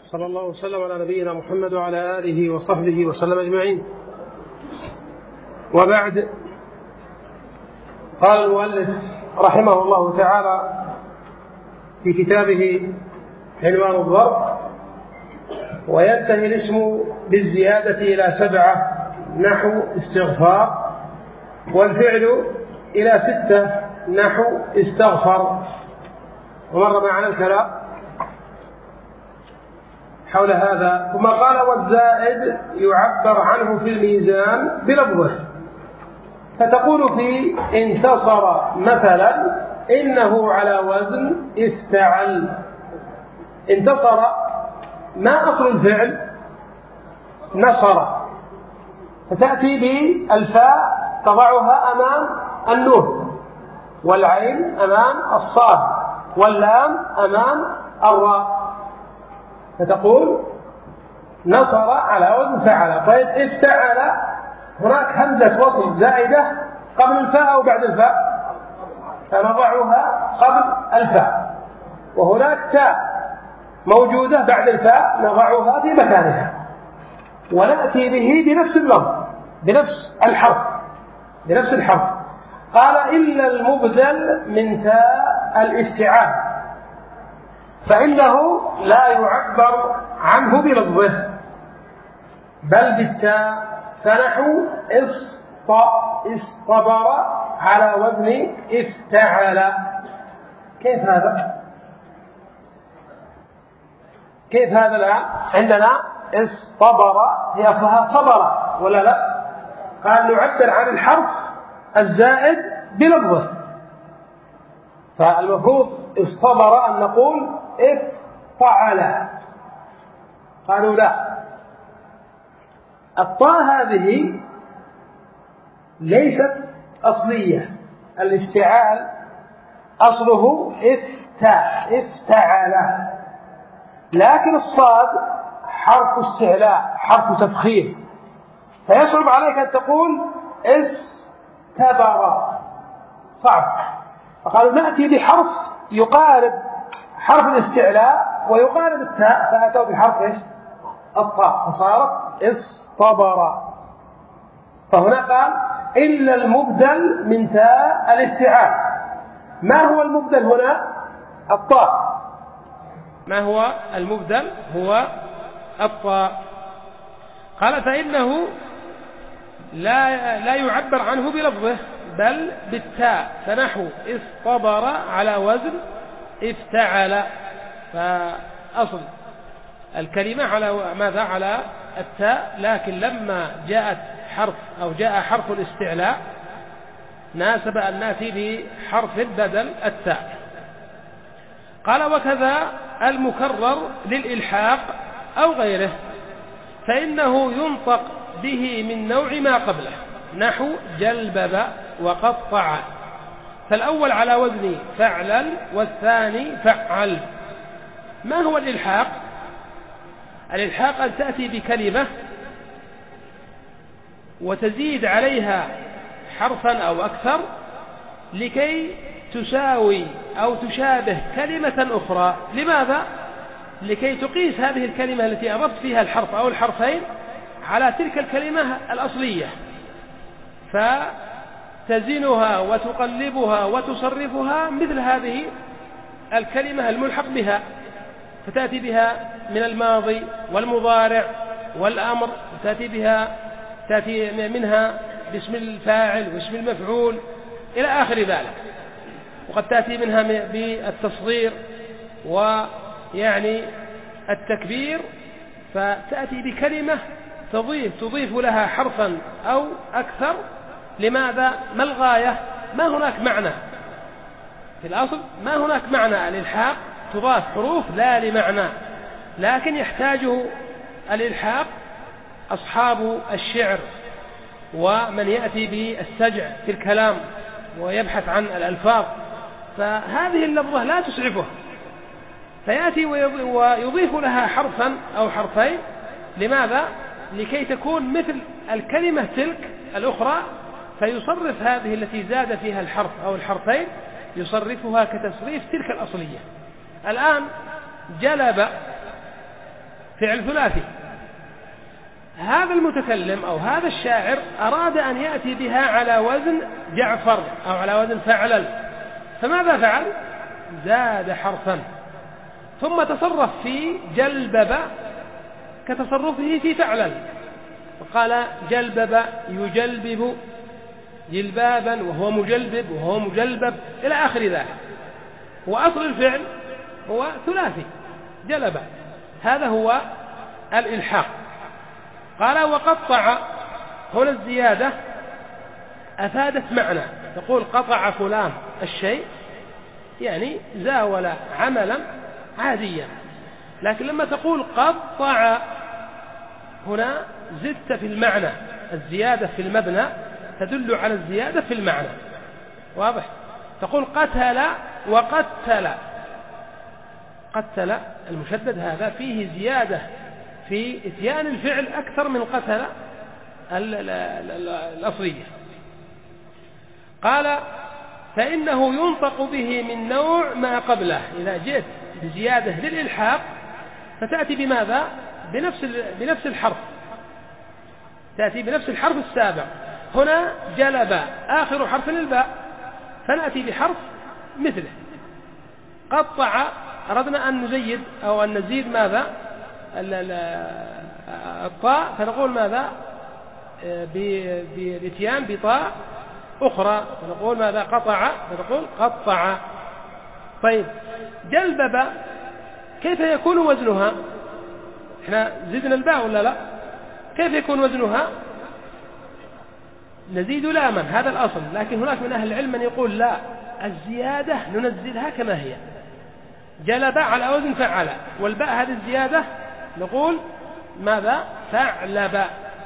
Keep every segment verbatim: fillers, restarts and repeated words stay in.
صلى الله وسلم على نبينا محمد وعلى آله وصحبه وسلم أجمعين. وبعد، قال المؤلف رحمه الله تعالى في كتابه عنوان الظرف: وينتهي الاسم بالزيادة إلى سبعة نحو استغفار، والفعل إلى ستة نحو استغفر. ومر معنا الكلام حول هذا. ثم قال: والزائد يعبر عنه في الميزان بلفظه، فتقول في انتصر مثلا إنه على وزن افتعل. انتصر ما أصل الفعل؟ نصر، فتأتي بالفاء تضعها أمام النون، والعين أمام الصاد، واللام أمام الراء، فتقول نصر على وزن فعل. طيب افتعل، هناك همزة وصل زائدة قبل الفاء أو بعد الفاء؟ فنضعها قبل الفاء، وهناك تاء موجودة بعد الفاء نضعها في مكانها، ونأتي به بنفس اللفظ بنفس الحرف بنفس الحرف. قال: إلا المبدل من تاء الافتعال فإنه لا يعبر عنه بلفظه بل بالتاء، فنحو اصطبر على وزن افتعل. كيف هذا؟ كيف هذا الآن؟ عندنا اصطبر هي أصلها صبر ولا لا؟ قال نعبر عن الحرف الزائد بلفظه، فالمفروض اصطبر أن نقول افتعل. قالوا لا، الطاء هذه ليست أصلية. الافتعال أصله افتع افتعل، لكن الصاد حرف استعلاء، حرف تفخيم، فيصعب عليك أن تقول استبر، صعب. فقالوا نأتي بحرف يقارب حرف الاستعلاء ويقارب التاء، فأتوا بحرف إيش؟ الطاء، فصارت اصطبر. فهنا قال: إلا المبدل من تاء الافتعال. ما هو المبدل هنا؟ الطاء. ما هو المبدل؟ هو الطاء. قال: فإنه لا, لا يعبر عنه بلفظه بل بالتاء، فنحو اصطبر على وزن افتعل. فأصل الكلمة على ماذا؟ على التاء، لكن لما جاءت حرف أو جاء حرف الاستعلاء ناسب أن نأتي بحرف بدل التاء. قال: وكذا المكرر للإلحاق أو غيره فإنه ينطق به من نوع ما قبله، نحو جلبب وقطع، فالأول على وزن فعلل والثاني فعل. ما هو الإلحاق؟ الإلحاق أن تأتي بكلمة وتزيد عليها حرفا أو أكثر لكي تساوي أو تشابه كلمة أخرى. لماذا؟ لكي تقيس هذه الكلمة التي أضفت فيها الحرف أو الحرفين على تلك الكلمة الأصلية، فتزنها وتقلبها وتصرفها مثل هذه الكلمة الملحق بها، فتأتي بها من الماضي والمضارع والأمر، تأتي بها تأتي منها باسم الفاعل واسم المفعول إلى آخر ذلك، وقد تأتي منها بالتصغير ويعني التكبير، فتأتي بكلمة تضيف تضيف لها حرفا أو أكثر. لماذا؟ ما الغاية؟ ما هناك معنى في الأصل، ما هناك معنى. الإلحاق تضاف حروف لا لمعنى، لكن يحتاجه الإلحاق أصحاب الشعر ومن يأتي بالسجع في الكلام ويبحث عن الألفاظ، فهذه اللفظة لا تسعفه، فيأتي ويضيف لها حرفا أو حرفين. لماذا؟ لكي تكون مثل الكلمة تلك الأخرى، فيصرف هذه التي زاد فيها الحرف أو الحرفين يصرفها كتصريف تلك الأصلية. الآن جلب فعل ثلاثي. هذا المتكلم أو هذا الشاعر أراد أن يأتي بها على وزن جعفر أو على وزن فعلل، فماذا فعل؟ زاد حرفا، ثم تصرف في جلبب كتصرفه في فعلل، وقال جلبب يجلبب جلبابا وهو مجلبب وهو مجلبب إلى آخر ذلك. وأصل الفعل هو ثلاثي جلب. هذا هو الإلحاق. قال وقطع، هنا الزيادة أفادت معنى، تقول قطع فلان الشيء يعني زاول عملا عاديا، لكن لما تقول قطع هنا زدت في المعنى. الزيادة في المبنى تدل على الزيادة في المعنى، واضح؟ تقول قتل وقتل، قتل المشدد هذا فيه زيادة في إتيان الفعل أكثر من قتل الأصلية. قال فإنه ينطق به من نوع ما قبله. إذا جئت بزيادة للإلحاق فتأتي بماذا؟ بنفس بنفس الحرف، تأتي بنفس الحرف السابق. هنا جلب آخر حرف الباء، فنأتي بحرف مثله. قطع أردنا أن نزيد أو أن نزيد ماذا؟ الطاء، فنقول ماذا؟ بالاتيان بطاء أخرى، فنقول ماذا؟ قطع، فنقول قطع. طيب جلبب كيف يكون وزنها؟ احنا زدنا الباء ولا لا؟ كيف يكون وزنها؟ نزيد لاما، هذا الأصل. لكن هناك من أهل العلم من يقول لا، الزيادة ننزلها كما هي. جلب على وزن فعل، والباء هذه الزيادة نقول ماذا؟ فعلب.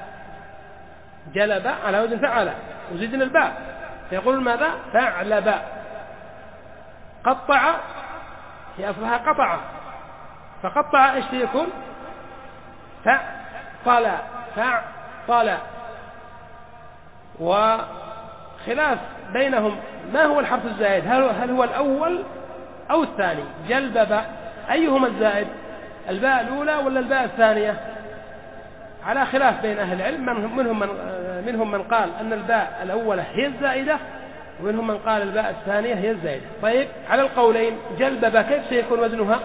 جلب على وزن فعل وزدنا الباء، فيقول ماذا؟ فعلب. قطع هي أصلها قطع، فقطع إيش يكون؟ فعطل، فعطل. وخلاف بينهم ما هو الحرف الزائد، هل هو الأول أو الثاني؟ جلبب أيهما الزائد؟ الباء الأولى ولا الباء الثانية؟ على خلاف بين أهل العلم، منهم من, منهم من قال أن الباء الأولى هي الزائدة، ومنهم من قال الباء الثانية هي الزائدة. طيب على القولين جلبب كيف سيكون وزنها؟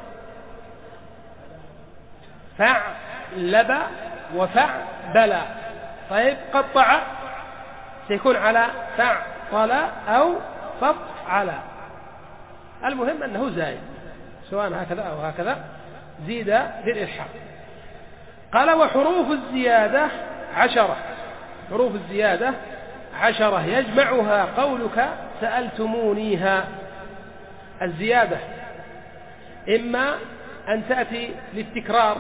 فعلب وفعبل. طيب قطع سيكون على فعطل أو فعل، المهم أنه زائد، سواء هكذا أو هكذا زيد للإلحاق. قال وحروف الزيادة عشرة. حروف الزيادة عشرة يجمعها قولك سألتمونيها. الزيادة إما أن تأتي للتكرار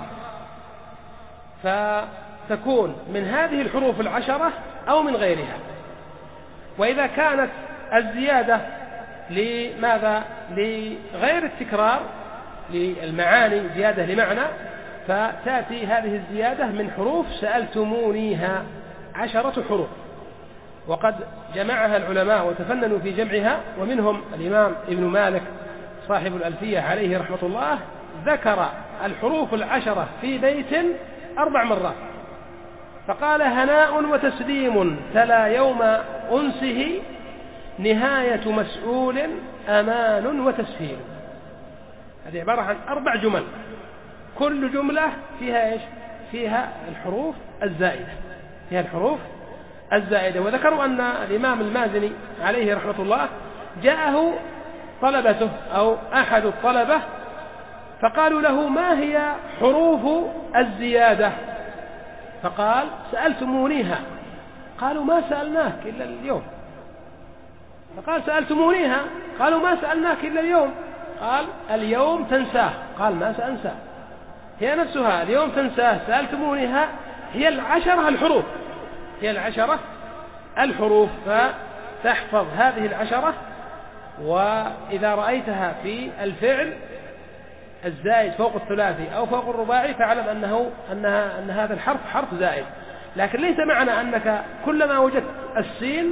فتكون من هذه الحروف العشرة أو من غيرها. وإذا كانت الزيادة لماذا؟ لغير التكرار، للمعاني، زيادة لمعنى، فتأتي هذه الزيادة من حروف سألتمونيها، عشرة حروف. وقد جمعها العلماء وتفننوا في جمعها، ومنهم الإمام ابن مالك صاحب الألفية عليه رحمة الله ذكر الحروف العشرة في بيت أربع مرات، فقال هناء وتسليم تلا يوم أنسه نهاية مسؤول أمان وتسهيل. هذه عبارة عن أربع جمل، كل جملة فيها إيش؟ فيها الحروف الزائدة، فيها الحروف الزائدة. وذكروا أن الإمام المازني عليه رحمة الله جاءه طلبته أو أحد الطلبة فقالوا له ما هي حروف الزيادة؟ فقال سألتمونيها. قالوا ما سألناك إلا اليوم. فقال سألتمونيها. قالوا ما سألناك إلا اليوم. قال اليوم تنساه. قال ما سأنساه، هي نفسها اليوم تنساه. سألتمونيها هي العشرة الحروف، هي العشرة الحروف، فتحفظ هذه العشرة. وإذا رأيتها في الفعل الزائد فوق الثلاثي أو فوق الرباعي فاعلم أنه أنها أن هذا الحرف حرف زائد. لكن ليس معنى أنك كلما وجدت السين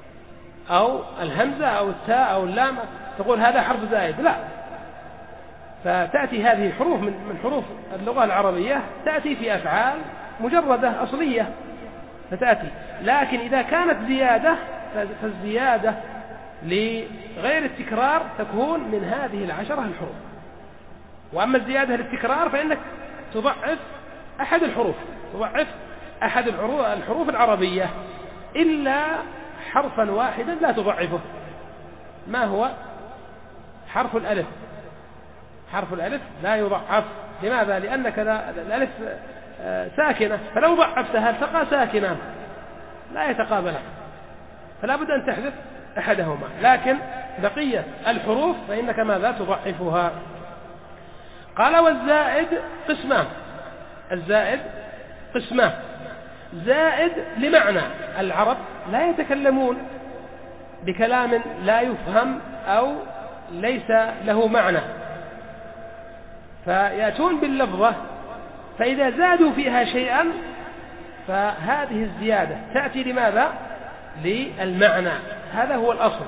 أو الهمزة أو التاء أو اللام تقول هذا حرف زائد، لا، فتأتي هذه الحروف من حروف اللغة العربية تأتي في أفعال مجردة أصلية فتأتي، لكن إذا كانت زيادة فالزيادة لغير التكرار تكون من هذه العشرة الحروف. وأما الزيادة للتكرار فإنك تضعف أحد الحروف تضعف أحد الحروف العربية إلا حرفا واحدا لا تضعفه. ما هو؟ حرف الألف. حرف الألف لا يضعف. لماذا؟ لأنك الألف ساكنة، فلو ضعفتها التقى ساكنة لا يتقابلان، فلا بد أن تحذف أحدهما، لكن بقية الحروف فإنك ماذا؟ تضعفها. قال والزائد قسمان. الزائد قسمان. زائد لمعنى. العرب لا يتكلمون بكلام لا يفهم أو ليس له معنى، فيأتون باللفظة، فإذا زادوا فيها شيئا فهذه الزيادة تأتي لماذا؟ للمعنى، هذا هو الأصل.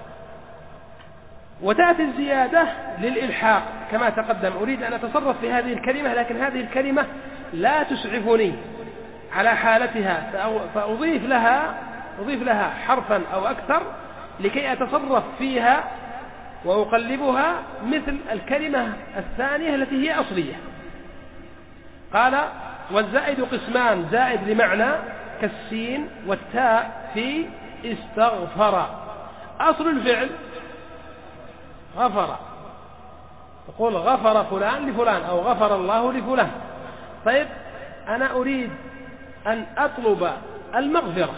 وتأتي الزيادة للإلحاق كما تقدم. أريد أن أتصرف في هذه الكلمة، لكن هذه الكلمة لا تسعفني على حالتها، فأضيف لها أضيف لها حرفا أو أكثر لكي أتصرف فيها وأقلبها مثل الكلمة الثانية التي هي أصلية. قال والزائد قسمان. زائد لمعنى كالسين والتاء في استغفر. أصل الفعل غفر، تقول غفر فلان لفلان أو غفر الله لفلان. طيب أنا أريد أن أطلب المغفرة،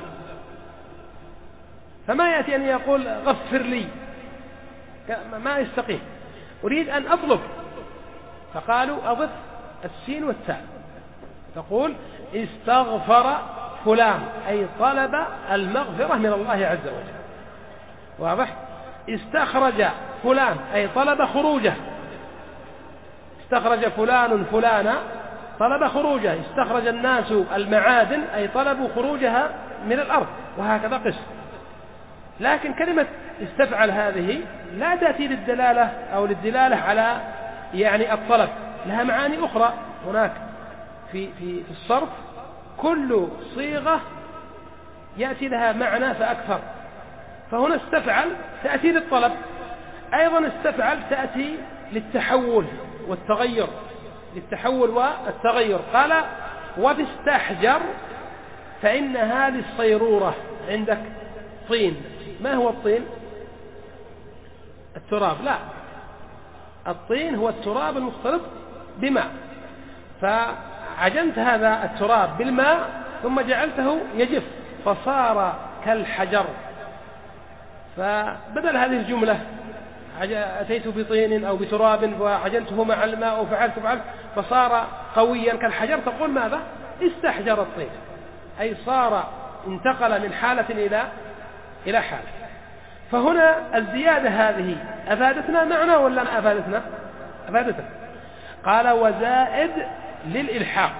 فما يأتي أن يقول غفر لي، ما يستقيم. أريد أن أطلب، فقالوا أضف السين والتاء، تقول استغفر فلان أي طلب المغفرة من الله عز وجل. واضح؟ استخرج فلان أي طلب خروجه. استخرج فلان فلانا طلب خروجه. استخرج الناس المعادن أي طلبوا خروجها من الأرض، وهكذا قسم. لكن كلمة استفعل هذه لا تأتي للدلالة أو للدلالة على يعني الطلب، لها معاني أخرى. هناك في في في الصرف كل صيغة يأتي لها معنى فأكثر، فهنا استفعل تأتي للطلب، أيضا استفعل تأتي للتحول والتغير، للتحول والتغير. قال وباستحجر فإنها للصيرورة. عندك طين، ما هو الطين؟ التراب. لا، الطين هو التراب المختلط بماء، فعجنت هذا التراب بالماء ثم جعلته يجف فصار كالحجر. فبدل هذه الجملة أتيت بطين أو بتراب وعجنته مع الماء وفعلت فعلت فصار قويا كالحجر، تقول ماذا؟ استحجر الطين، أي صار انتقل من حالة إلى إلى حال. فهنا الزيادة هذه أفادتنا معنى ولا ما أفادتنا؟ أفادتنا. قال وزائد للإلحاق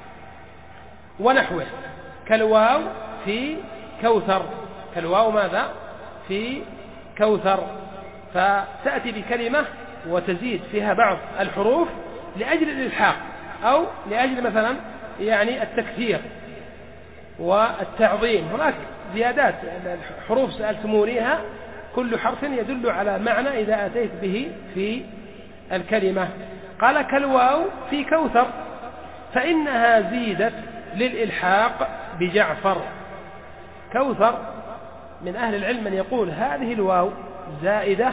ونحوه كالواو في كوثر. كالواو ماذا؟ في كوثر. فتأتي بكلمة وتزيد فيها بعض الحروف لأجل الإلحاق أو لأجل مثلا يعني التكثير والتعظيم. هناك زيادات الحروف سألتمونيها، كل حرف يدل على معنى إذا أتيت به في الكلمة. قال كالواو في كوثر فإنها زيدت للإلحاق بجعفر. كوثر من أهل العلم من يقول هذه الواو زائدة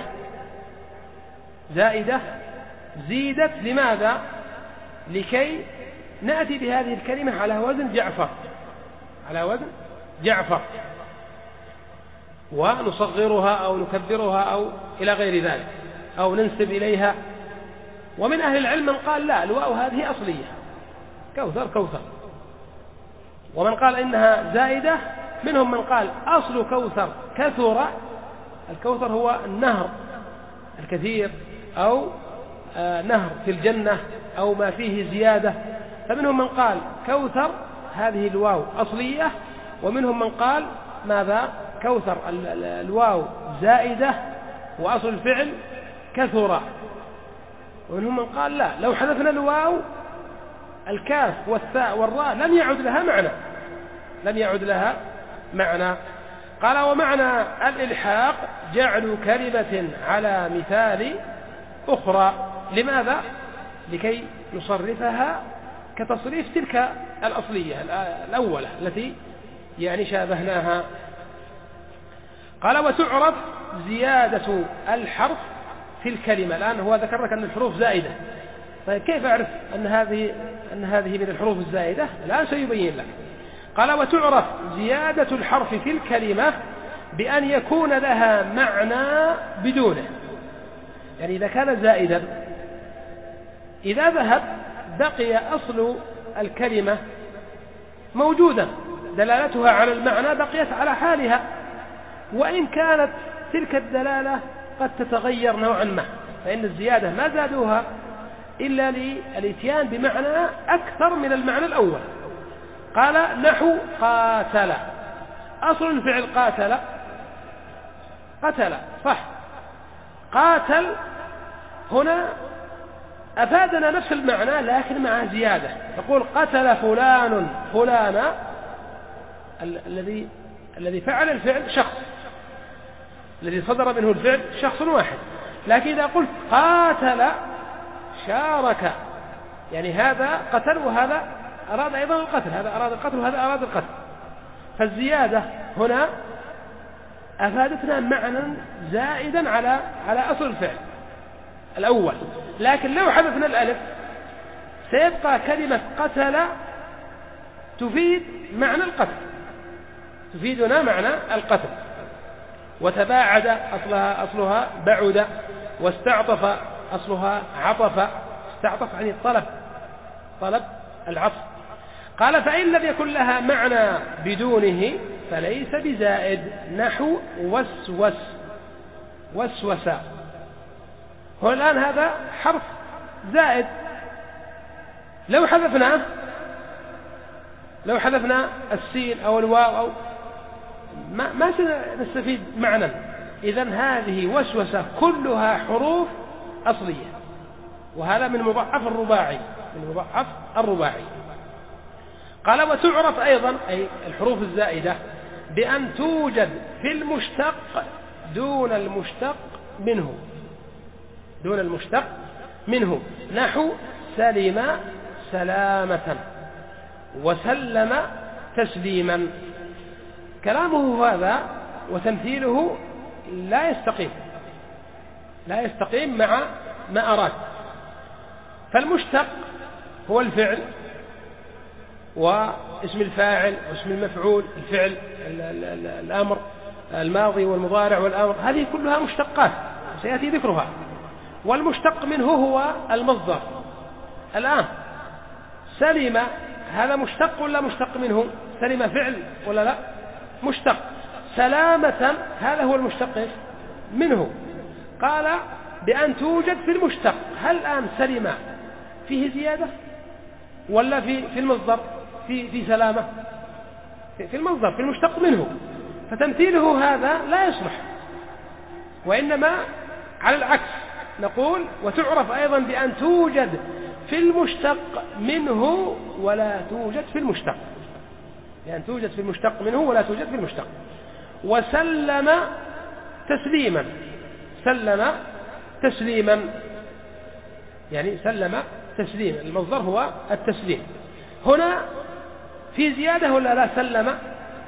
زائدة زيدت لماذا؟ لكي نأتي بهذه الكلمة على وزن جعفر، على وزن جعفر، ونصغرها أو نكبرها أو إلى غير ذلك، أو ننسب إليها. ومن أهل العلم من قال لا، الواو هذه أصلية، كوثر كوثر. ومن قال إنها زائدة، منهم من قال أصل كوثر كثر. الكوثر هو النهر الكثير أو نهر في الجنة أو ما فيه زيادة. فمنهم من قال كوثر هذه الواو أصلية، ومنهم من قال ماذا؟ كوثر الواو زائدة وأصل الفعل كثر. ومنهم من قال لا، لو حذفنا الواو الكاف والثاء والراء لم يعد لها معنى، لم يعد لها معنى. قال ومعنى الإلحاق جعل كلمة على مثال أخرى. لماذا؟ لكي نصرفها كتصريف تلك الأصلية الأولى التي يعني شابهناها. قال وتعرف زيادة الحرف في الكلمة. الآن هو ذكر لك أن الحروف زائدة، طيب كيف أعرف أن هذه أن هذه من الحروف الزائدة؟ الآن سيبين لك. قال وتعرف زيادة الحرف في الكلمة بأن يكون لها معنى بدونه. يعني إذا كان زائدا إذا ذهب بقي أصل الكلمة موجودا، دلالتها على المعنى بقيت على حالها، وإن كانت تلك الدلالة قد تتغير نوعا ما، فإن الزيادة ما زادوها إلا للإتيان بمعنى أكثر من المعنى الأول. قال نحو قاتل، أصل الفعل قاتل قتل، صح، قاتل هنا أفادنا نفس المعنى لكن مع زيادة. تقول قتل فلان فلانا، الذي الذي فعل الفعل شخص، الذي صدر منه الفعل شخص واحد، لكن إذا قلت قاتل شارك، يعني هذا قتل وهذا أراد أيضا القتل، هذا أراد القتل وهذا أراد القتل، فالزيادة هنا أفادتنا معنى زائدا على على أصل الفعل الأول. لكن لو حذفنا الألف سيبقى كلمة قتل تفيد معنى القتل، تفيدنا معنى القتل. وتباعد أصلها أصلها بعد، واستعطف أصلها عطف، استعطف يعني الطلب، طلب العطف. قال فإن لم يكن لها معنى بدونه فليس بزائد، نحو وسوس وسوس. هو الآن هذا حرف زائد، لو حذفناه لو حذفنا السين أو الواو أو ما, ما سنستفيد معنى. إذن هذه وسوسة كلها حروف أصلية، وهذا من مضاعف الرباعي، من مضاعف الرباعي. قال وتعرف أيضا أي الحروف الزائدة بأن توجد في المشتق دون المشتق منه، دون المشتق منه، نحو سلم سلامة وسلم تسليما. كلامه هذا وتمثيله لا يستقيم، لا يستقيم مع ما أراد. فالمشتق هو الفعل واسم الفاعل واسم المفعول، الفعل الأمر الماضي والمضارع والأمر، هذه كلها مشتقات سيأتي ذكرها. والمشتق منه هو المصدر. الآن سلم هذا مشتق ولا مشتق منه؟ سلم فعل ولا لا؟ مشتق. سلامة هذا هو المشتق منه. قال بأن توجد في المشتق. هل الآن سلم فيه زيادة ولا في في المصدر في في سلامة؟ في المصدر، في المشتق منه. فتمثيله هذا لا يصلح، وإنما على العكس نقول وتعرف أيضا بأن توجد في المشتق منه ولا توجد في المشتق، بأن توجد في المشتق منه ولا توجد في المشتق. وسلم تسليما، سلم تسليما يعني سلم تسليما، المصدر هو التسليم. هنا في زيادة ولا لا؟ سلم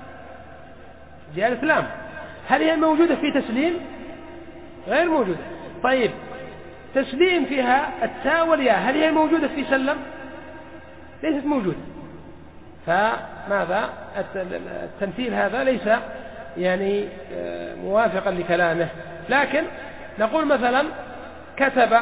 زيادة لام، هل هي موجودة في تسليم؟ غير موجودة. طيب تسليم فيها التاء والياء، هل هي موجودة في سلم؟ ليست موجودة. فماذا التمثيل هذا ليس يعني موافقا لكلامه. لكن نقول مثلا كتب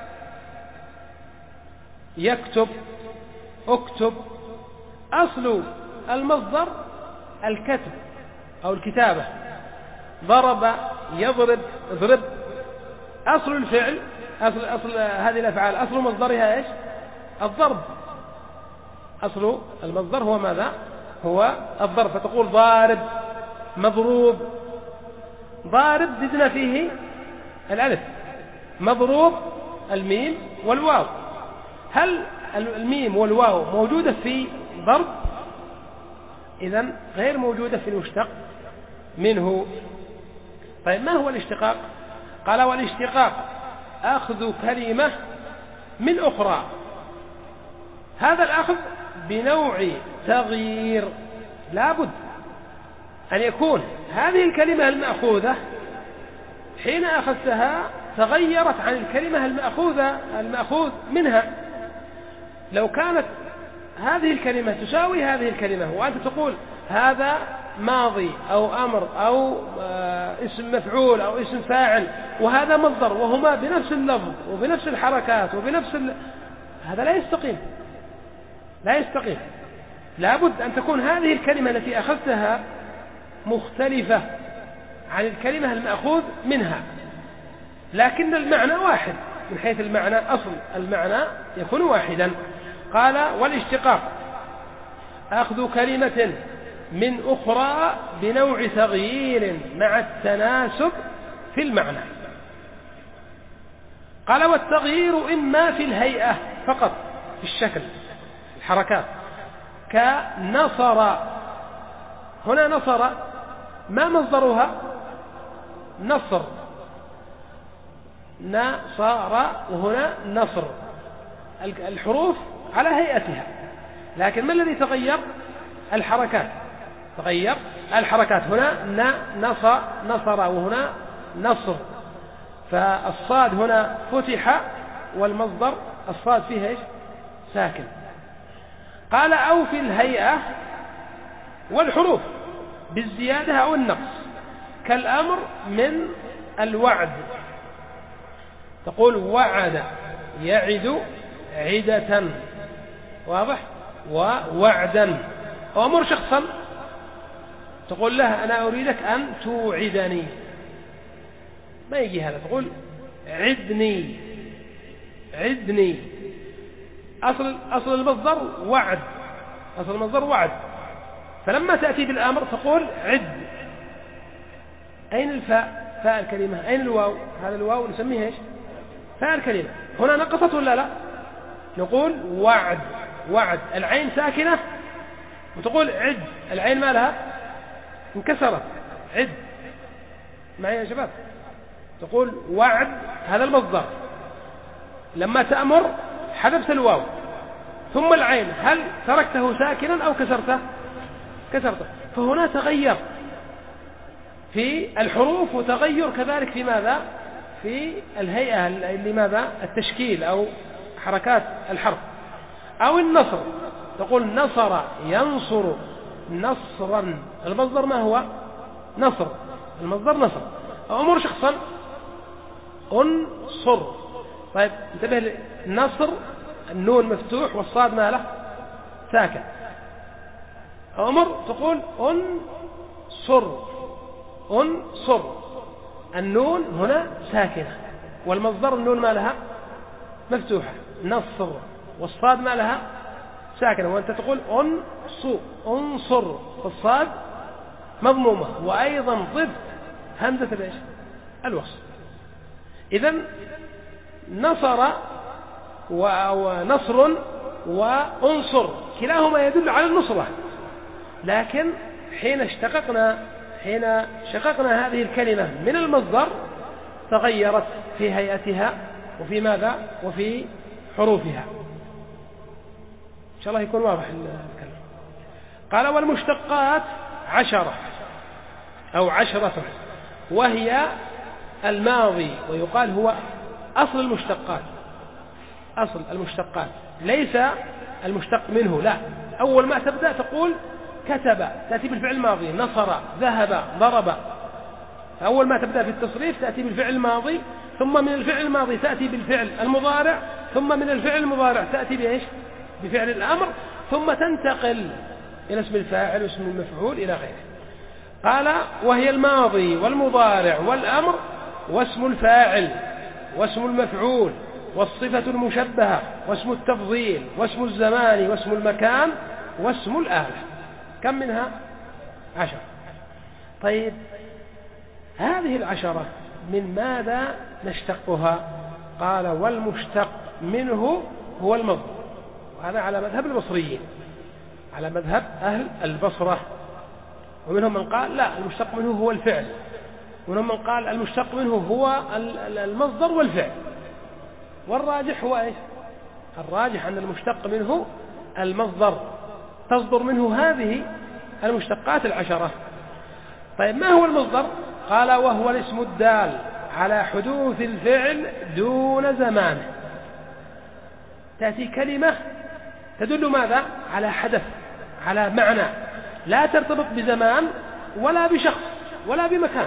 يكتب اكتب، أصل المصدر الكتب أو الكتابة. ضرب يضرب اضرب، أصل الفعل أصل, أصل هذه الأفعال أصل مصدرها إيش؟ الضرب. أصل المصدر هو ماذا؟ هو الضرب. فتقول ضارب مضروب. ضارب زدنا فيه الألف، مضروب الميم والواو. هل الميم والواو موجودة في ضرب؟ إذن غير موجودة في المشتق منه. طيب ما هو الاشتقاق؟ قال والاشتقاق أخذ كلمة من أخرى، هذا الأخذ بنوع تغيير، لابد أن يكون هذه الكلمة المأخوذة حين أخذتها تغيرت عن الكلمة المأخوذة المأخوذ منها. لو كانت هذه الكلمة تساوي هذه الكلمة وأنت تقول هذا ماضي أو أمر أو اسم مفعول أو اسم فاعل وهذا مصدر وهما بنفس اللفظ وبنفس الحركات وبنفس ال... هذا لا يستقيم، لا يستقيم. لابد أن تكون هذه الكلمة التي أخذتها مختلفة عن الكلمة المأخوذ منها، لكن المعنى واحد من حيث المعنى، أصل المعنى يكون واحدا. قال والاشتقاق أخذ كلمة من أخرى بنوع تغيير مع التناسب في المعنى. قال والتغيير إما في الهيئة فقط، في الشكل الحركات، كنصر. هنا نصر ما مصدرها؟ نصر، نصر، وهنا نصر، الحروف على هيئتها، لكن ما الذي تغير؟ الحركات، تغير الحركات. هنا نصر نصر وهنا نصر، فالصاد هنا فتح والمصدر الصاد فيها إيش؟ ساكن. قال أو في الهيئة والحروف بالزيادة أو النقص، كالأمر من الوعد، تقول وعد يعد عدة، واضح؟ ووعدا. وأمر شخصا تقول له أنا أريدك أن توعدني، ما يجي هذا، تقول عدني، عدني. أصل أصل المصدر وعد، أصل المصدر وعد، فلما تأتي بالأمر تقول عد. أين الفاء؟ فاء الكلمة. أين الواو؟ هذا الواو نسميه إيش؟ فاء الكلمة. هنا نقصت ولا لا؟ نقول وعد، وعد، العين ساكنة وتقول عد، العين ما لها؟ انكسرت، عد. معي يا شباب؟ تقول وعد، هذا المصدر، لما تأمر حذفت الواو ثم العين، هل تركته ساكنا أو كسرته؟ كسرته. فهنا تغير في الحروف وتغير كذلك في ماذا؟ في الهيئة، لماذا؟ التشكيل أو حركات الحرف. أو النصر، تقول نصر ينصر نصرا، المصدر ما هو؟ نصر، المصدر نصر. أو أمر شخصا انصر. طيب انتبه، نصر النون مفتوح والصاد ما له؟ ساكن. أمر تقول انصر، انصر، النون هنا ساكنة والمصدر النون ما لها؟ مفتوحة، نصر، والصاد ما لها؟ ساكنة، وأنت تقول انصر، انصر، فالصاد مضمومة، وأيضا ضد همزة الايش؟ الوصل. إذن نصر ونصر وانصر كلاهما يدل على النصرة، لكن حين اشتققنا حين شققنا هذه الكلمة من المصدر تغيرت في هيئتها وفي ماذا؟ وفي حروفها. إن شاء الله يكون واضح الكلام. قال والمشتقات عشرة أو عشرة، وهي الماضي، ويقال هو أصل المشتقات، أصل المشتقات، ليس المشتق منه، لا. أول ما تبدأ تقول كتب، تأتي بالفعل الماضي، نصر، ذهب، ضرب. أول ما تبدأ في التصريف تأتي بالفعل الماضي، ثم من الفعل الماضي تأتي بالفعل المضارع، ثم من الفعل المضارع تأتي بإيش؟ بفعل الأمر، ثم تنتقل إلى اسم الفاعل واسم المفعول إلى غيره. قال وهي الماضي والمضارع والأمر واسم الفاعل واسم المفعول والصفة المشبهة واسم التفضيل واسم الزمان واسم المكان واسم الآلة. كم منها؟ عشر. طيب هذه العشرة من ماذا نشتقها؟ قال والمشتق منه هو المصدر، وهذا على مذهب البصريين، على مذهب أهل البصرة. ومنهم من قال لا، المشتق منه هو الفعل، ومنهم من قال المشتق منه هو المصدر والفعل. والراجح هو إيش؟ الراجح أن المشتق منه المصدر، تصدر منه هذه المشتقات العشرة. طيب ما هو المصدر؟ قال وهو الاسم الدال على حدوث الفعل دون زمانه. تأتي كلمة تدل ماذا؟ على حدث، على معنى، لا ترتبط بزمان ولا بشخص ولا بمكان.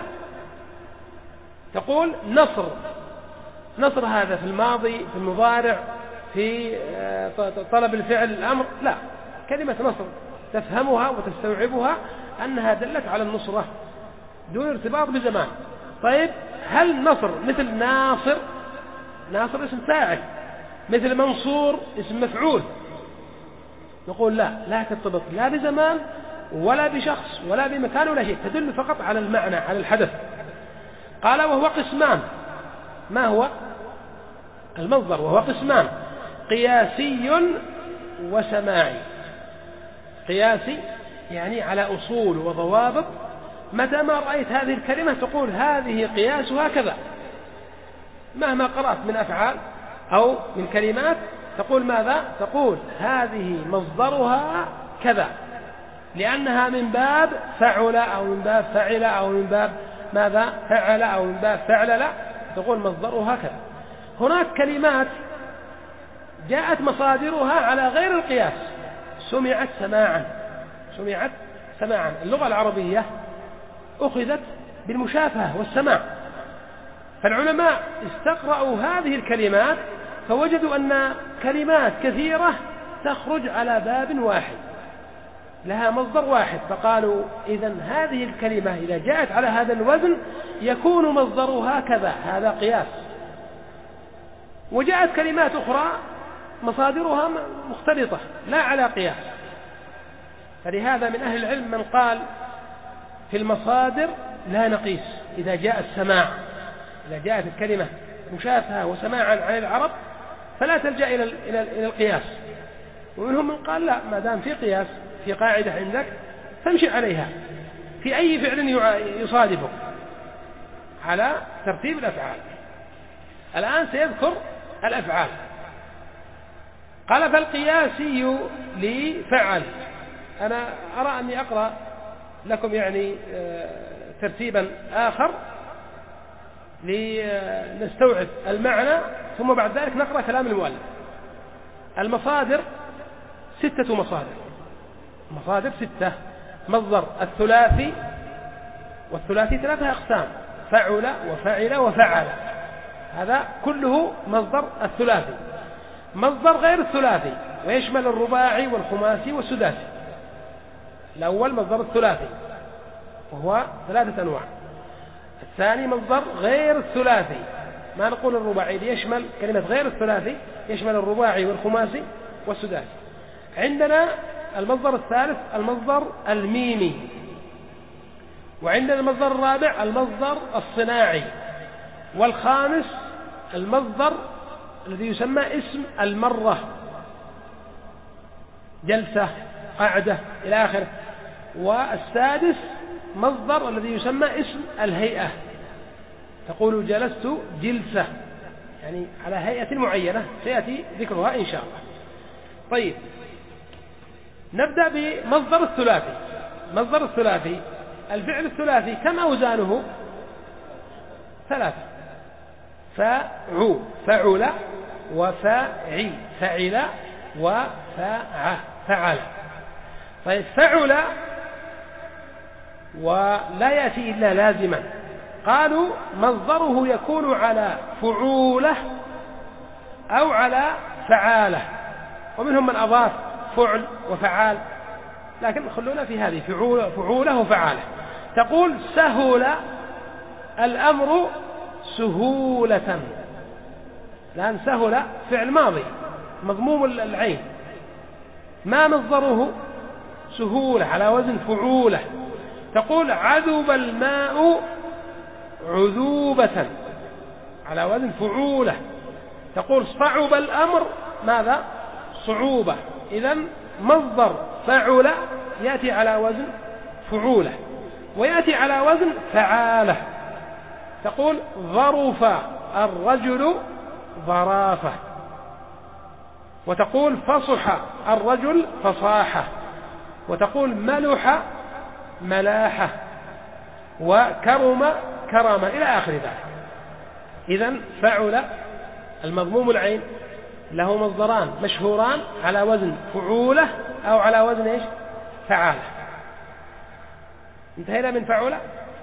تقول نصر، نصر هذا في الماضي، في المضارع، في طلب الفعل الأمر، لا، كلمة نصر تفهمها وتستوعبها أنها دلت على النصرة دون ارتباط بزمان. طيب هل نصر مثل ناصر؟ ناصر اسم فاعل. مثل منصور اسم مفعول. نقول لا، لا ترتبط لا بزمان ولا بشخص ولا بمكان ولا شيء، تدل فقط على المعنى، على الحدث. قال وهو قسمان. ما هو المصدر؟ وهو قسمان: قياسي وسماعي. قياسي يعني على أصول وضوابط، متى ما رأيت هذه الكلمة تقول هذه قياسها كذا. مهما قرأت من أفعال أو من كلمات تقول ماذا؟ تقول هذه مصدرها كذا، لأنها من باب فعل أو من باب فعل أو من باب ماذا؟ فعل أو من باب فعل، لا، تقول مصدرها كذا. هناك كلمات جاءت مصادرها على غير القياس، سمعت سماعا، سمعت سماعا. اللغة العربية أخذت بالمشافهة والسماع، فالعلماء استقرأوا هذه الكلمات فوجدوا أن كلمات كثيرة تخرج على باب واحد، لها مصدر واحد، فقالوا إذن هذه الكلمة إذا جاءت على هذا الوزن يكون مصدرها كذا، هذا قياس. وجاءت كلمات أخرى مصادرها مختلطة لا على قياس، فلهذا من أهل العلم من قال في المصادر لا نقيس. إذا جاء السماع، إذا جاءت الكلمة مشافهة وسماعا عن العرب فلا تلجأ إلى إلى القياس. ومنهم من قال لا، ما دام في قياس، في قاعدة عندك فامشي عليها في أي فعل يصادفك على ترتيب الأفعال. الآن سيذكر الأفعال. قال فالقياسي لفعل. أنا أرى أني أقرأ لكم يعني ترتيبا آخر لنستوعب المعنى، ثم بعد ذلك نقرأ كلام المؤلف. المصادر ستة مصادر، مصادر ستة. مصدر الثلاثي، والثلاثي ثلاثة أقسام: فعل وفعل وفعل، هذا كله مصدر الثلاثي. مصدر غير الثلاثي ويشمل الرباعي والخماسي والسداسي. الأول مصدر الثلاثي وهو ثلاثة أنواع. الثاني مصدر غير الثلاثي، ما نقول الرباعي، ليشمل كلمة غير الثلاثي يشمل الرباعي والخماسي والسداسي. عندنا المصدر الثالث المصدر الميمي، وعندنا المصدر الرابع المصدر الصناعي، والخامس المصدر الذي يسمى اسم المرة، جلسة، قعدة إلى آخره. والسادس مصدر الذي يسمى اسم الهيئة، تقول جلست جلسة، يعني على هيئة معينة سيأتي ذكرها إن شاء الله. طيب نبدأ بمصدر الثلاثي. مصدر الثلاثي، الفعل الثلاثي كم أوزانه؟ ثلاثة: فعو، فعل، وفاعي، فعل، وفاع، فعل. طيب فعل ولا يأتي إلا لازما، قالوا مصدره يكون على فعولة أو على فعالة، ومنهم من أضاف فعل وفعال، لكن خلونا في هذه فعولة وفعالة. تقول سهل الأمر سهولة، لأن سهل فعل ماضي مضموم العين، ما مصدره؟ سهولة على وزن فعولة. تقول عذب الماء عذوبة على وزن فعولة، تقول صعب الأمر ماذا؟ صعوبة. إذن مصدر فعل يأتي على وزن فعولة، ويأتي على وزن فعالة. تقول ظرف الرجل ظرافة، وتقول فصح الرجل فصاحة، وتقول ملح ملاحة، وكرم كرم، إلى آخر ذلك. إذن فعل المضموم العين له مصدران مشهوران على وزن فعولة أو على وزن إيش؟ فعالة. انتهينا من فعل.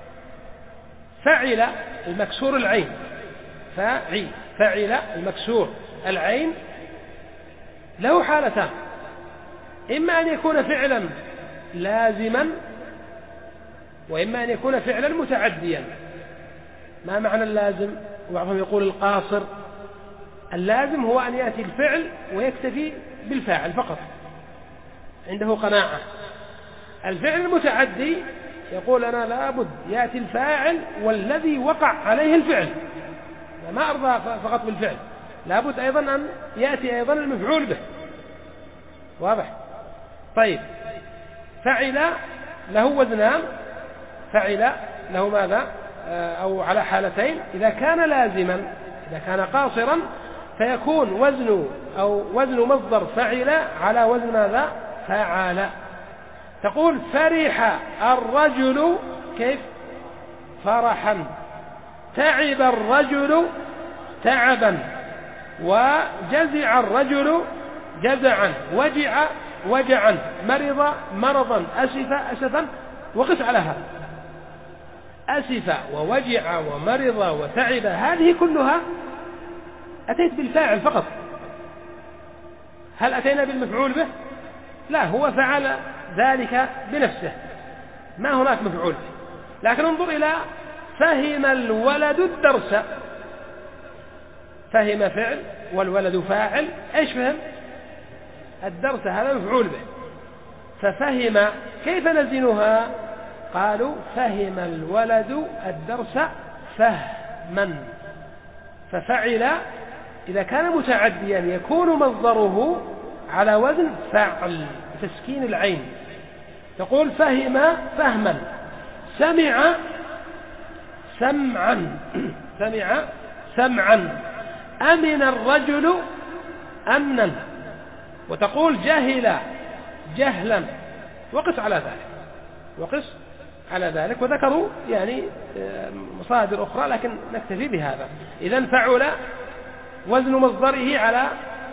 فعل المكسور العين، فاعل فعل المكسور العين له حالتان: إما أن يكون فعلا لازما، وإما أن يكون فعلا متعديا. ما معنى اللازم؟ وبعضهم يقول القاصر. اللازم هو أن يأتي الفعل ويكتفي بالفاعل فقط، عنده قناعة. الفعل المتعدي يقول أنا لابد يأتي الفاعل والذي وقع عليه الفعل، ما أرضى فقط بالفعل، لابد أيضا أن يأتي أيضا المفعول به. واضح؟ طيب، فعل له وزنان، فعل له ماذا؟ أو على حالتين: إذا كان لازما، إذا كان قاصرا فيكون وزن أو وزن مصدر فعل على وزن ماذا؟ فعل. تقول فرح الرجل كيف؟ فرحا. تعب الرجل تعبا، وجزع الرجل جزعا، وجع وجعا، مرض مرضا، أسف أسفا. وقس على هذا: أسف ووجع ومرض وتعب، هذه كلها أتيت بالفاعل فقط. هل أتينا بالمفعول به؟ لا، هو فعل ذلك بنفسه، ما هناك مفعول به. لكن انظر إلى فهم الولد الدرس. فهم فعل والولد فاعل. ايش فهم؟ الدرس، هذا مفعول به. ففهم، كيف نزنها؟ قالوا فهم الولد الدرس فهما. ففعل إذا كان متعديا يكون مصدره على وزن فعل تسكين العين. تقول فهم فهما، سمع سمعا، سمع سمعا، أمن الرجل أمنا، وتقول جهل جهلا. وقس على ذلك، وقس على ذلك. وذكروا يعني مصادر أخرى لكن نكتفي بهذا. إذن فعل وزن مصدره على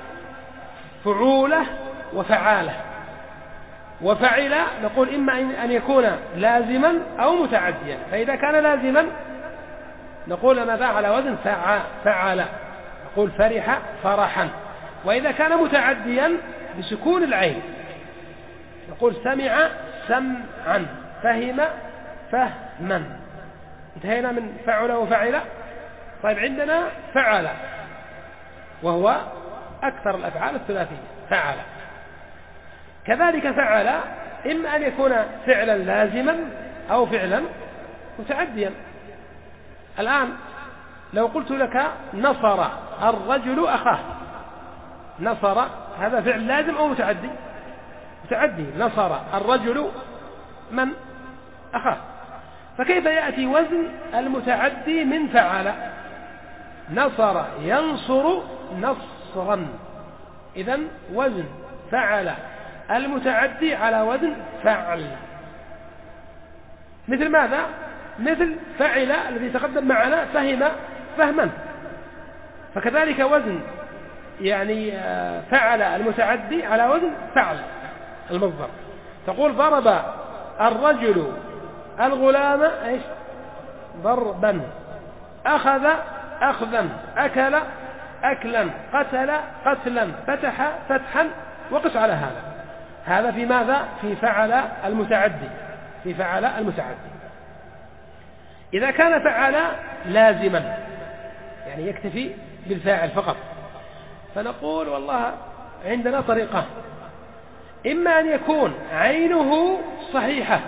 فعولة وفعالة. وفعل نقول إما أن يكون لازما أو متعديا. فإذا كان لازما نقول ماذا؟ على وزن فعل، نقول فرح فرحا. وإذا كان متعديا بسكون العين نقول سمع سمعا، فهم فهما. انتهينا من فعل وفعل. طيب، عندنا فعل وهو أكثر الأفعال الثلاثية، فعل. كذلك فعل إما أن يكون فعلا لازما أو فعلا متعديا. الآن لو قلت لك نصر الرجل أخاه، نصر هذا فعل لازم أو متعدي؟ متعدي. نصر الرجل من؟ أخاه. فكيف يأتي وزن المتعدي من فعل؟ نصر ينصر نصرا. إذن وزن فعل المتعدي على وزن فعل. مثل ماذا؟ مثل فعل الذي تقدم معنا، فهم فهما. فكذلك وزن يعني فعل المتعدي على وزن فعل المصدر. تقول ضرب الرجل الغلام ايش؟ ضربا، أخذ أخذا، أكل أكلا، قتل قتلا، فتح فتحا. وقس على هذا. هذا في ماذا؟ في فعل المتعدي، في فعل المتعدي. إذا كان فعل لازما يعني يكتفي بالفاعل فقط، فنقول والله عندنا طريقة: إما أن يكون عينه صحيحة،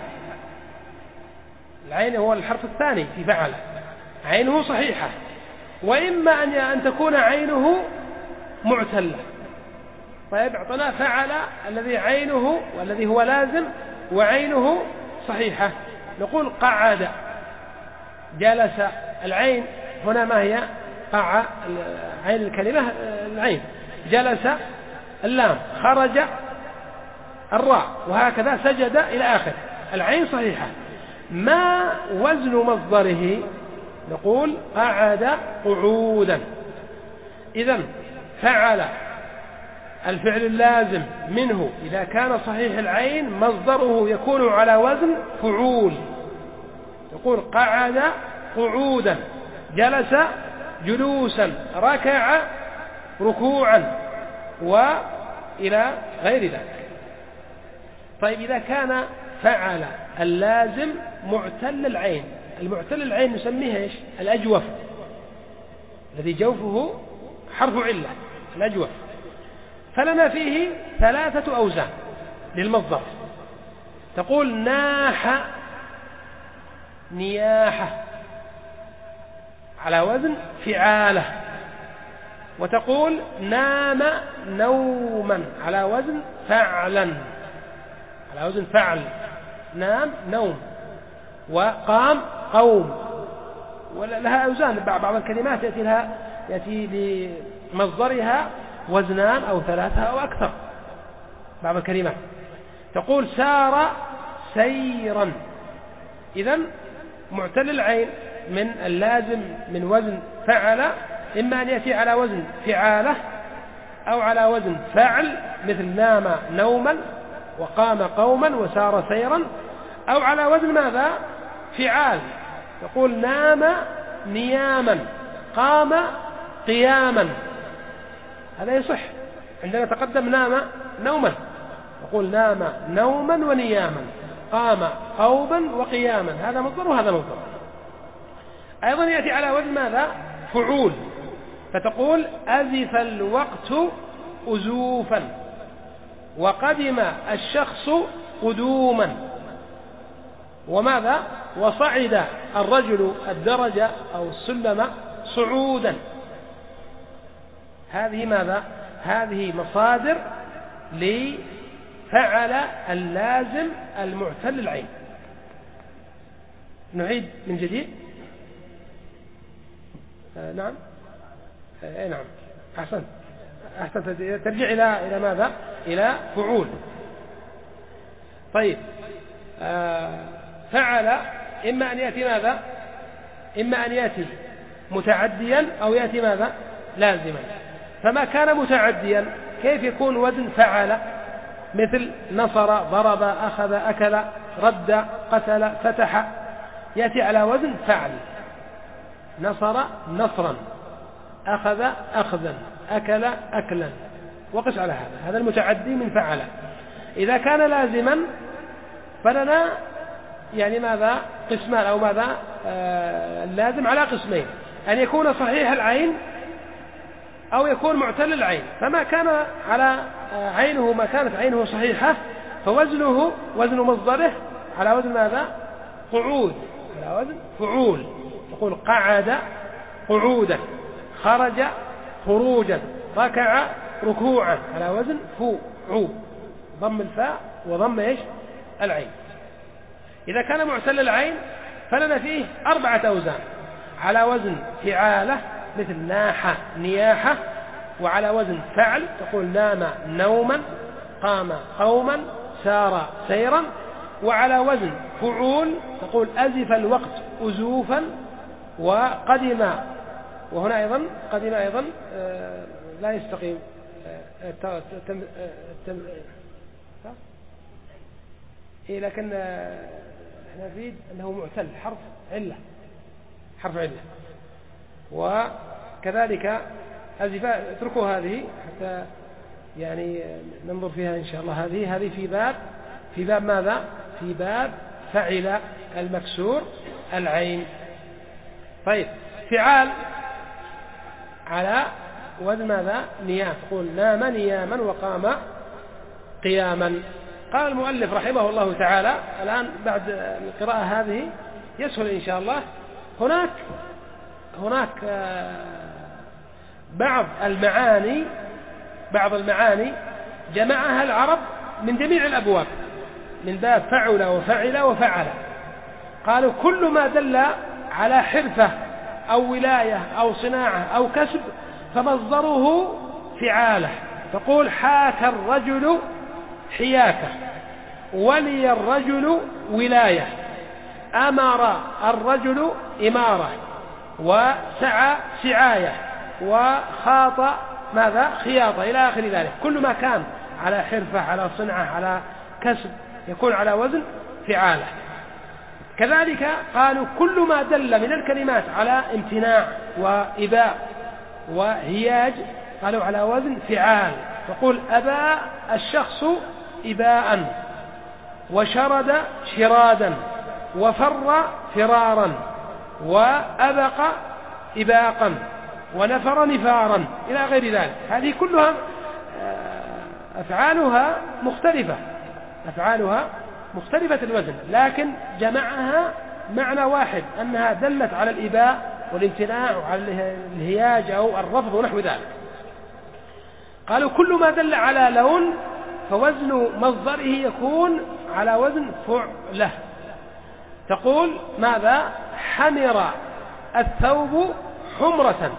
العين هو الحرف الثاني في فعل، عينه صحيحة، وإما أن تكون عينه معتلة. طيب اعطنا فعل الذي عينه والذي هو لازم وعينه صحيحة، نقول قعد، جلس. العين هنا ما هي؟ قع عين الكلمة العين، جلس اللام، خرج الراء، وهكذا سجد إلى آخر. العين صحيحة. ما وزن مصدره؟ نقول قعد قعودا. إذن فعل الفعل اللازم منه إذا كان صحيح العين مصدره يكون على وزن فعول. يقول قعد قعودا، جلس جلوسا، ركع ركوعا، وإلى غير ذلك. طيب إذا كان فعل اللازم معتل العين، المعتل العين نسميه إيش؟ الأجوف، الذي جوفه حرف علة، الأجوف. فلنا فيه ثلاثة أوزان للمصدر. تقول ناح نياحة على وزن فعالة، وتقول نام نوما على وزن فعلا، على وزن فعل، نام نوم، وقام قوم. ولها أوزان، بعض الكلمات يأتي لها يأتي لمصدرها وزنان أو ثلاثة أو أكثر. بعض الكلمات تقول سار سيرا. إذن معتل العين من اللازم من وزن فعل إما أن يأتي على وزن فعالة أو على وزن فعل، مثل نام نوما وقام قوما وسار سيرا، أو على وزن ماذا؟ فعال. يقول نام نياما، قام قياما. هذا يصح. عندنا تقدم نام نوما، يقول نام نوما ونياما، قام قوما وقياما. هذا مصدر وهذا مصدر. أيضا يأتي على وزن ماذا؟ فعول. فتقول أزف الوقت أزوفا، وقدم الشخص قدوما، وماذا؟ وصعد الرجل الدرجة أو السلم صعودا. هذه ماذا؟ هذه مصادر لفعل اللازم المعتل العين. نعيد من جديد. آه نعم آه نعم أحسنت أحسنت ترجع إلى إلى ماذا؟ إلى فعول. طيب آه فعل إما أن يأتي ماذا؟ إما أن يأتي متعديا أو يأتي ماذا؟ لازما. فما كان متعديا كيف يكون وزن فعل؟ مثل نصر، ضرب، أخذ، أكل، رد، قتل، فتح. يأتي على وزن فعل. نصر نصرا، أخذ أخذا، أكل أكلا، وقس على هذا. هذا المتعدي من فعل. إذا كان لازما فلنا يعني ماذا؟ قسمان أو ماذا؟ آه اللازم على قسمين، أن يكون صحيح العين أو يكون معتل العين. فما كان على عينه ما كانت عينه صحيحة فوزنه وزن مصدره على وزن ماذا؟ قعود، على وزن فعول. يقول قعد قعودا، خرج خروجا، ركع ركوعا، على وزن فعول، ضم الفاء وضم إيش؟ العين. إذا كان معتل العين فلنا فيه أربعة أوزان على وزن فعالة، مثل ناح نياحة، وعلى وزن فعل تقول نام نوما، قام قوما، سار سيرا، وعلى وزن فعول تقول أزف الوقت أزوفا، وقدم. وهنا أيضا قدم أيضا لا يستقيم إيه، لكن احنا نريد أنه معتل حرف علة، حرف علة. وكذلك أزفاء اتركوا هذه حتى يعني ننظر فيها إن شاء الله. هذه هذه في باب في باب ماذا؟ في باب فعل المكسور العين. طيب فعال على وزن ماذا؟ نيام. تقول نام نياما وقام قياما. قال المؤلف رحمه الله تعالى الآن بعد القراءة هذه يسهل إن شاء الله. هناك هناك بعض المعاني بعض المعاني جمعها العرب من جميع الأبواب من باب فعل وفعل وفعل. قالوا كل ما دل على حرفة أو ولاية أو صناعة أو كسب فمصدره فعالة. تقول حاك الرجل حياكة، ولي الرجل ولاية، أمر الرجل إمارة، وسعى سعاية، وخاط ماذا خياطة، إلى آخر ذلك. كل ما كان على حرفة على صنعة على كسب يكون على وزن فعالة. كذلك قالوا كل ما دل من الكلمات على امتناع وإباء وهياج قالوا على وزن فعال. تقول أبى الشخص إباء، وشرد شرادا، وفر فرارا، وأبق إباقا، ونفر نفارا، إلى غير ذلك. هذه كلها أفعالها مختلفة أفعالها مختلفة الوزن، لكن جمعها معنى واحد، أنها دلت على الإباء والامتناع وعلى الهياج أو الرفض ونحو ذلك. قالوا كل ما دل على لون فوزن مصدره يكون على وزن فعله. تقول ماذا حمر الثوب حمرة،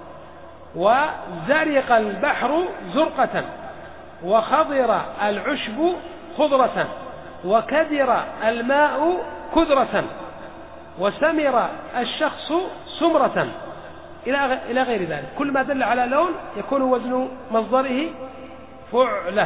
وزرق البحر زرقة، وخضر العشب خضرة، وكدر الماء كدرة، وسمر الشخص سمرة، إلى غير ذلك. كل ما دل على لون يكون وزن مصدره فعله.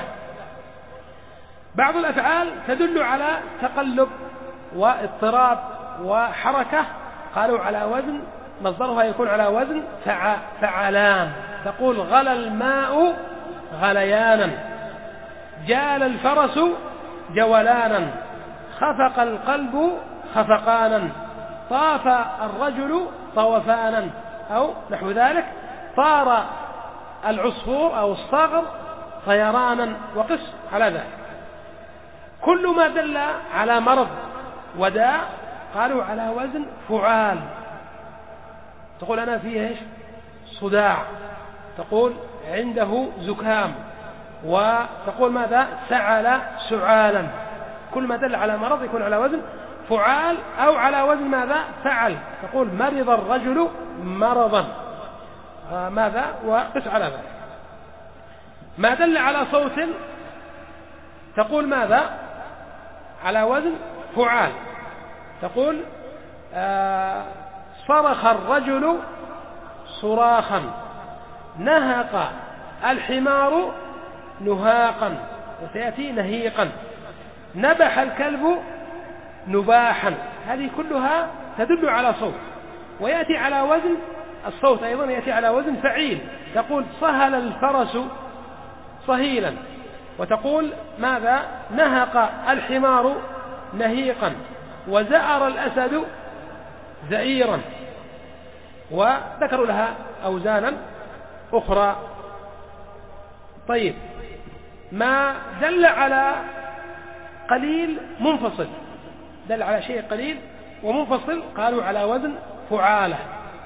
بعض الأفعال تدل على تقلب واضطراب وحركة، قالوا على وزن مصدرها يكون على وزن فعلان. تقول غلى الماء غليانا، جال الفرس جولانا، خفق القلب خفقانا، طاف الرجل طوفانا، أو نحو ذلك. طار العصفور أو الصقر طيرانا، وقس على ذلك. كل ما دل على مرض وداء قالوا على وزن فعال. تقول أنا فيه إيش صداع، تقول عنده زكام، وتقول ماذا سعل سعالا. كل ما دل على مرض يكون على وزن فعال أو على وزن ماذا فعل. تقول مرض الرجل مرضا، آه ماذا وقس على ذلك. ما دل على صوت تقول ماذا على وزن فعال. تقول آه صرخ الرجل صراخا، نهق الحمار نهاقا، وسيأتي نهيقا، نبح الكلب نباحا. هذه كلها تدل على صوت. ويأتي على وزن الصوت أيضا يأتي على وزن فعيل. تقول صهل الفرس صهيلا، وتقول ماذا نهق الحمار نهيقا، وزأر الأسد زئيرا. وذكروا لها أوزانا أخرى. طيب ما دل على قليل منفصل، دل على شيء قليل ومنفصل قالوا على وزن فعالة.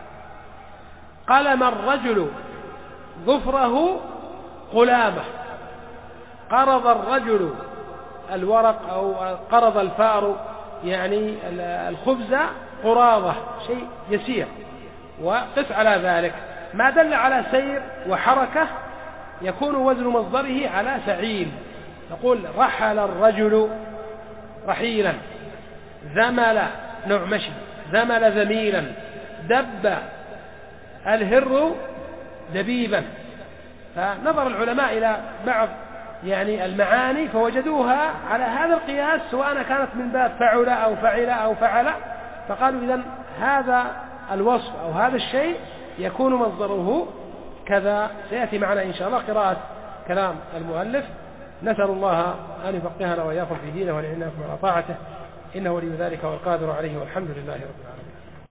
قلم الرجل ظفره قلامة، قرض الرجل الورق أو قرض الفار يعني الخبز قراضة، شيء يسير، وقس على ذلك. ما دل على سير وحركة يكون وزن مصدره على فعيل. نقول رحل الرجل رحيلا، ذمل نوع مشي، ذمل ذميلا، دب الهر دبيبا. فنظر العلماء إلى بعض يعني المعاني فوجدوها على هذا القياس، سواء كانت من باب فعل أو فعل أو فعل. فقالوا إذن هذا الوصف أو هذا الشيء يكون مصدره كذا. سيأتي معنا إن شاء الله قراءة كلام المؤلف. نسأل الله أن يفقهنا وإياكم في دينه وأن يعيننا على طاعته، إنه ولي ذلك والقادر عليه، والحمد لله رب العالمين.